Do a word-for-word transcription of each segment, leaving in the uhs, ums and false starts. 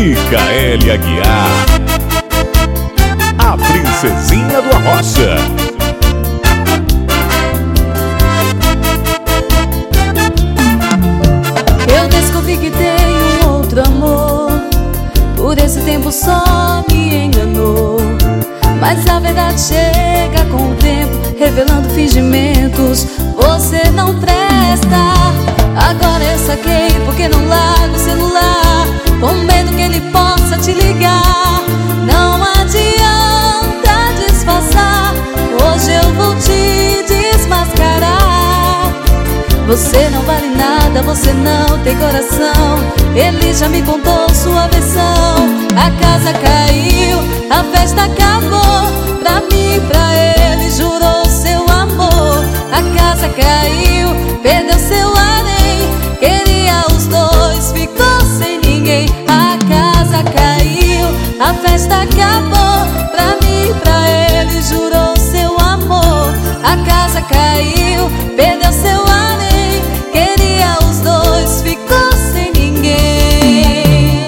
Micaele Aguiar, a princesinha do Arrocha. Eu descobri que tenho um outro amor, por esse tempo só me enganou. Mas a verdade chega com o tempo, revelando fingimentos. Você não presta. Agora eu saquei porque não largo o celular, com medo que ele possa te ligar. Não adianta disfarçar, hoje eu vou te desmascarar. Você não vale nada, você não tem coração. Ele já me contou sua versão. A casa caiu, a festa acabou. Pra mim e pra ele jurou seu amor. A casa caiu, perdeu seu harém. Queria os dois, ficou sem ninguém. A casa caiu, a festa acabou. Pra mim e pra ele jurou seu amor. A casa caiu, perdeu seu harém. Queria os dois, ficou sem ninguém.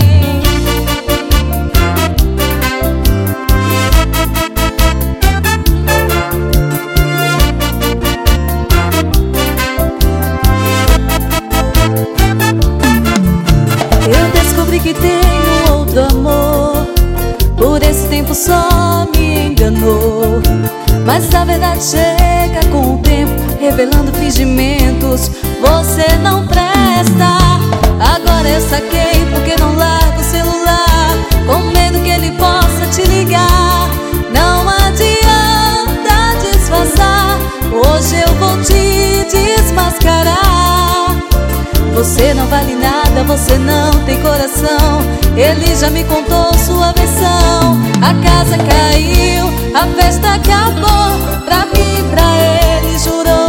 Eu descobri que tenho outro amor, por esse tempo só me enganou. Mas a verdade chega com o tempo, revelando fingimentos. Você não presta. Agora eu saquei porque não largo o celular, com medo que ele possa te ligar. Não adianta disfarçar, hoje eu vou te desmascarar. Você não vale nada, você não tem coração. Ele já me contou sua versão. A casa caiu, a festa acabou. Pra mim e pra ele jurou